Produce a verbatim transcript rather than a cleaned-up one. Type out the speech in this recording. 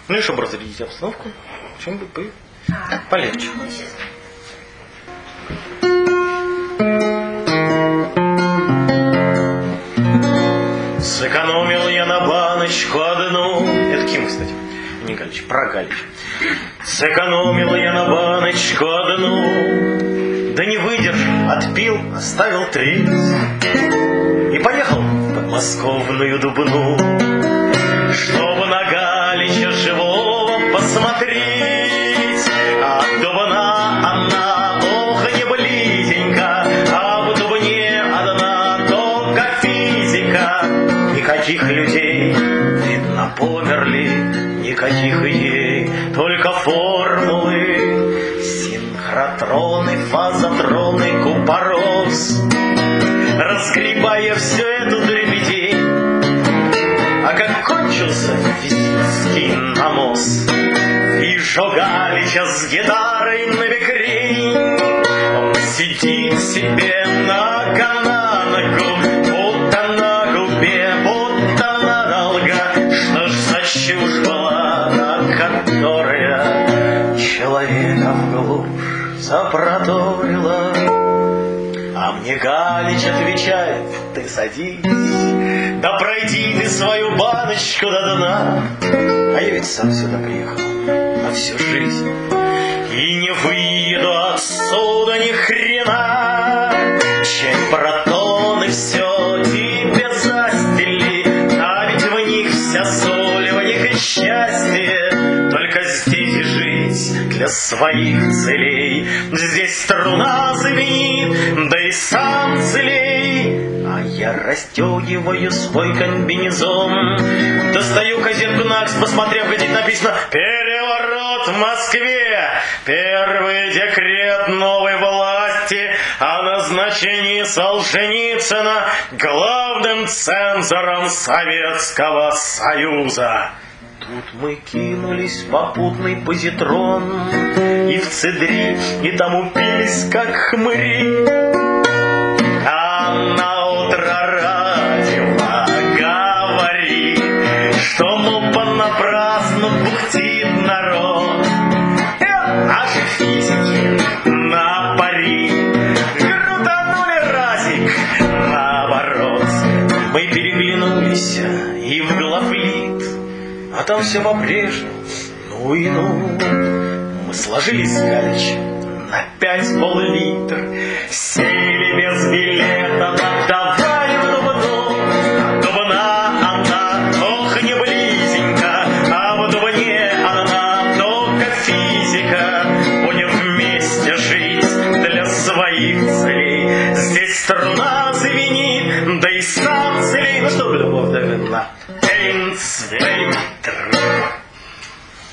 Ну и чтобы разрядить обстановку, чем-нибудь бы полегче. Сэкономил я на баночку одну. Это Ким, кстати, не Галич, про Галич. Сэкономил я на баночку одну, да не выдержал, отпил, оставил треть и поехал в подмосковную Дубну, чтобы на Галича живого посмотреть. А Дубна она, ох, не близенько, а в Дубне одна только физика. Никаких людей, видно, померли, никаких идей, только формулы, синхротроны, фазотроны, купорос. Разгребая всю эту дребедей, а как кончился физический намос, вижу Галича с гитарой на бекрень. Он сидит себе на кананку, будто на губе, будто на долга. Что ж за чушь была, которая человека в глушь запроторила? А мне Галич отвечает: ты садись, да пройди ты свою баночку до дна. А я ведь сам сюда приехал на всю жизнь и не выеду отсюда ни хрена. Чай протоны все тебе застели, а ведь в них вся соль, в них и счастье. Только здесь жить для своих целей, здесь струна звенит, да и сам целей. А я расстегиваю свой комбинезон, достаю газетку «Накс», посмотрев, где написано «Переворот в Москве», первый декрет новой власти о назначении Солженицына главным цензором Советского Союза. Тут мы кинулись в попутный позитрон и в цедри, и там упились, как хмыри. А наутро радио говорит, что мол понапрасну бухтит народ. Наши физики на пари крутанули разик наоборот. Мы переглянулись и в главлит, а там все по-прежнему, ну и ну. Мы сложились с Галичем на пять пол-литр, сели без билета, давай в Дубну. А Дубна она, ох, не близенько, а в Дубне она только физика. Будем вместе жить для своих целей, здесь струна звенит, да и сам целей. Ну что, любовь, да вина.